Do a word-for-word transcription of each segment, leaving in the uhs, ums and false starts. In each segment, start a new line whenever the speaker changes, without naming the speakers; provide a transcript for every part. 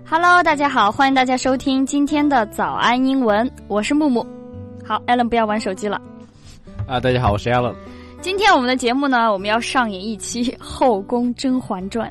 Hello， 大家好，欢迎大家收听今天的早安英文，我是木木。好 ，Alan 不要玩手机了。
啊，大家好，我是 Alan。
今天我们的节目呢，我们要上演一期《后宫甄嬛传》，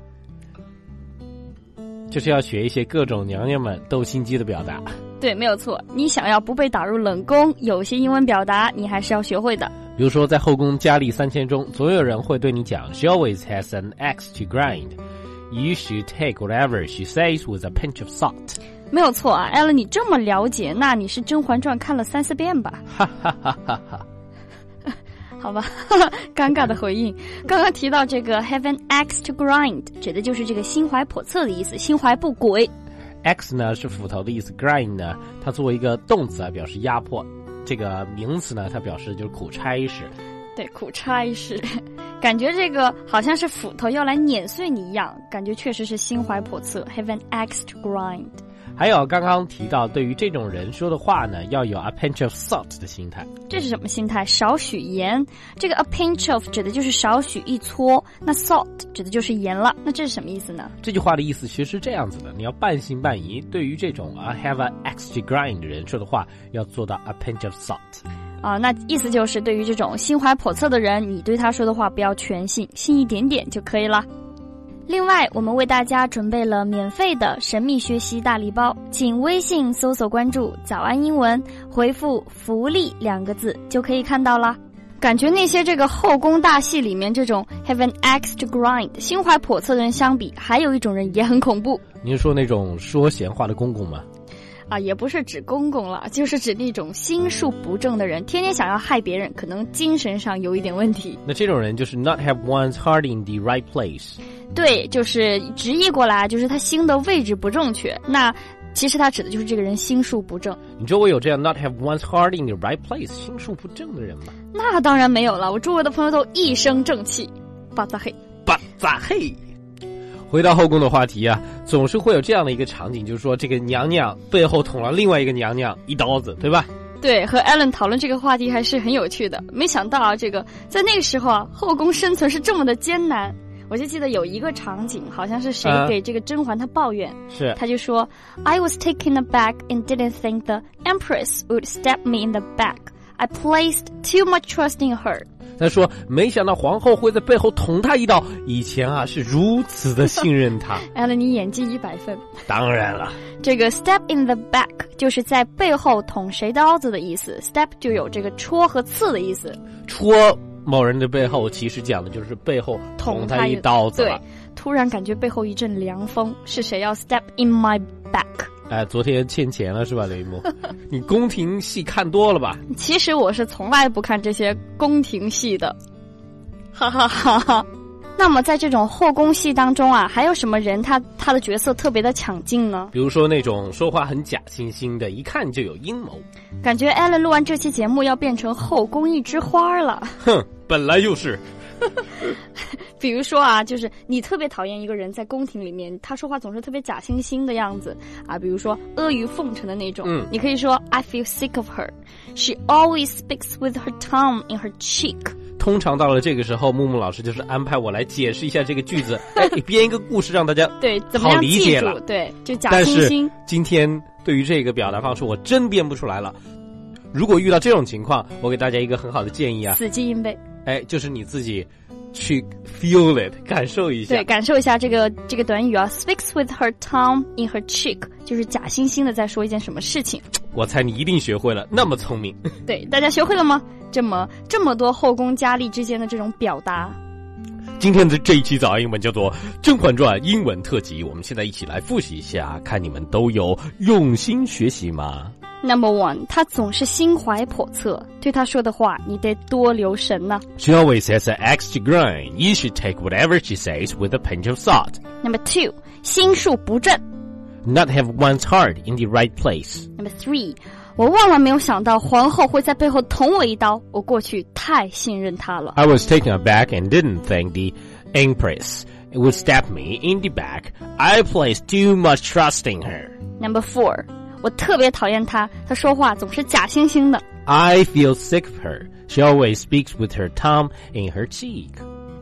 就是要学一些各种娘娘们斗心机的表达。
对，没有错。你想要不被打入冷宫，有些英文表达你还是要学会的。
比如说，在后宫佳丽三千中，总有人会对你讲 ，She always has an axe to grind。You should take whatever she says with a pinch of salt。
没有错啊 ，Alan， 你这么了解，那你是《甄嬛传》看了三四遍吧？
哈哈哈哈哈。
好吧，尴尬的回应。刚刚提到这个 have an axe to grind， 指的就是这个心怀叵测的意思，心怀不轨。
axe 呢是斧头的意思 ，grind 呢它作为一个动词啊表示压迫，这个名词呢它表示就是苦差事。
对，苦差事，感觉这个好像是斧头要来碾碎你一样，感觉确实是心怀叵测 have an axe to grind。
还有刚刚提到，对于这种人说的话呢，要有 a pinch of salt 的心态。
这是什么心态？少许盐。这个 a pinch of 指的就是少许一撮，那 salt 指的就是盐了。那这是什么意思呢？
这句话的意思其实是这样子的，你要半信半疑。对于这种啊 have an axe to grind 的人说的话，要做到 a pinch of salt。
啊，那意思就是对于这种心怀叵测的人，你对他说的话不要全信，信一点点就可以了。另外，我们为大家准备了免费的神秘学习大礼包，请微信搜索关注早安英文，回复福利两个字就可以看到啦。感觉那些这个后宫大戏里面这种 have an axe to grind 心怀叵测的人相比，还有一种人也很恐怖。
你是说那种说闲话的公公吗？
啊，也不是指公公了，就是指那种心术不正的人，天天想要害别人，可能精神上有一点问题。
那这种人就是 not have one's heart in the right place。
对，就是直译过来，就是他心的位置不正确。那其实他指的就是这个人心术不正。
你周围有这样 not have one's heart in the right place 心术不正的人吗？
那当然没有了，我周围的朋友都一身正气。巴扎嘿，
巴扎嘿。回到后宫的话题啊，总是会有这样的一个场景，就是说这个娘娘背后捅了另外一个娘娘一刀子，对吧？
对，和 Alan 讨论这个话题还是很有趣的。没想到啊，这个在那个时候啊，后宫生存是这么的艰难。我就记得有一个场景，好像是谁给这个甄嬛她抱怨，
啊、是
她就说 I was taken aback and didn't think the Empress would stab me in the back. I placed too much trust in her.
他说没想到皇后会在背后捅他一刀，以前啊是如此的信任他。
Alan 你演技一百分。
当然了，
这个 stab in the back 就是在背后捅谁刀子的意思， stab 就有这个戳和刺的意思。
戳某人的背后，其实讲的就是背后捅他一刀子了。
对，突然感觉背后一阵凉风，是谁要 step in my back？
哎，昨天欠钱了是吧，刘一木？你宫廷戏看多了吧？
其实我是从来不看这些宫廷戏的，哈哈哈哈。那么在这种后宫戏当中啊，还有什么人他他的角色特别的抢镜呢？
比如说那种说话很假惺惺的，一看就有阴谋。
感觉 Alan 录完这期节目要变成后宫一枝花了。
哼，本来就是。
比如说啊，就是你特别讨厌一个人在宫廷里面，他说话总是特别假惺惺的样子啊，比如说阿谀奉承的那种。
嗯，
你可以说 I feel sick of her. She always speaks with her tongue in her cheek.
通常到了这个时候，木木老师就是安排我来解释一下这个句子，哎，编一个故事让大家
对怎么样记住，
好理解了。
对，就假惺惺。
今天对于这个表达方式，我真编不出来了。如果遇到这种情况，我给大家一个很好的建议啊，
死记硬背。
哎，就是你自己去 feel it 感受一下。
对，感受一下这个这个短语啊 speaks with her tongue in her cheek 就是假惺惺的在说一件什么事情。
我猜你一定学会了，那么聪明。
对，大家学会了吗？这么这么多后宫佳丽之间的这种表达。
今天的这一期早安英文叫做《甄嬛传》英文特辑，我们现在一起来复习一下，看你们都有用心学习吗
？Number one， 他总是心怀叵测，对他说的话你得多留神呢。
She always has an axe to grind. You should take whatever she says with a pinch of salt.
Number two， 心术不正。
Not have one's heart in the right place.
Number three， 我万万没有想到皇后会在背后捅我一刀，我过去太信任她了。
I was taken aback and didn't think the Empress would stab me in the back. I placed too much trust in her.
Number four，我特别讨厌她，她说话总是假惺惺的。
I feel sick of her. She always speaks with her tongue in her cheek.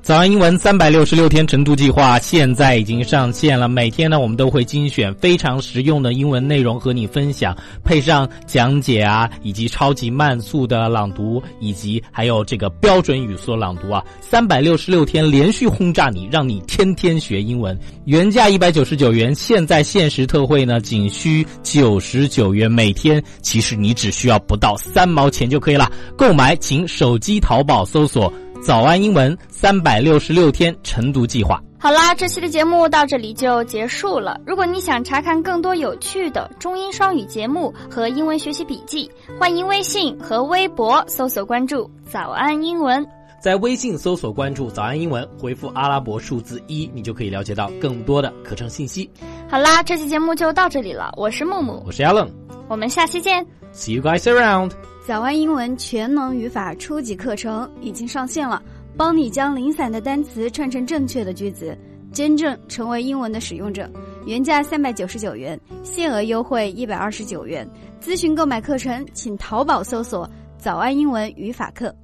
早安英文三百六十六天晨读计划现在已经上线了，每天呢我们都会精选非常实用的英文内容和你分享，配上讲解啊，以及超级慢速的朗读，以及还有这个标准语速朗读啊，三百六十六天连续轰炸你，让你天天学英文。原价一百九十九元，现在限时特惠呢仅需九十九元每天，其实你只需要不到三毛钱就可以了。购买请手机淘宝搜索早安英文三百六十六天晨读计划。
好啦，这期的节目到这里就结束了。如果你想查看更多有趣的中英双语节目和英文学习笔记，欢迎微信和微博搜索关注早安英文。
在微信搜索关注早安英文，回复阿拉伯数字一，你就可以了解到更多的课程信息。
好啦，这期节目就到这里了，我是木木，
我是 Alan，
我们下期见。
See you guys around。
早安英文全能语法初级课程已经上线了，帮你将零散的单词串成正确的句子，真正成为英文的使用者。原价三百九十九元，限额优惠一百二十九元。咨询购买课程请淘宝搜索早安英文语法课。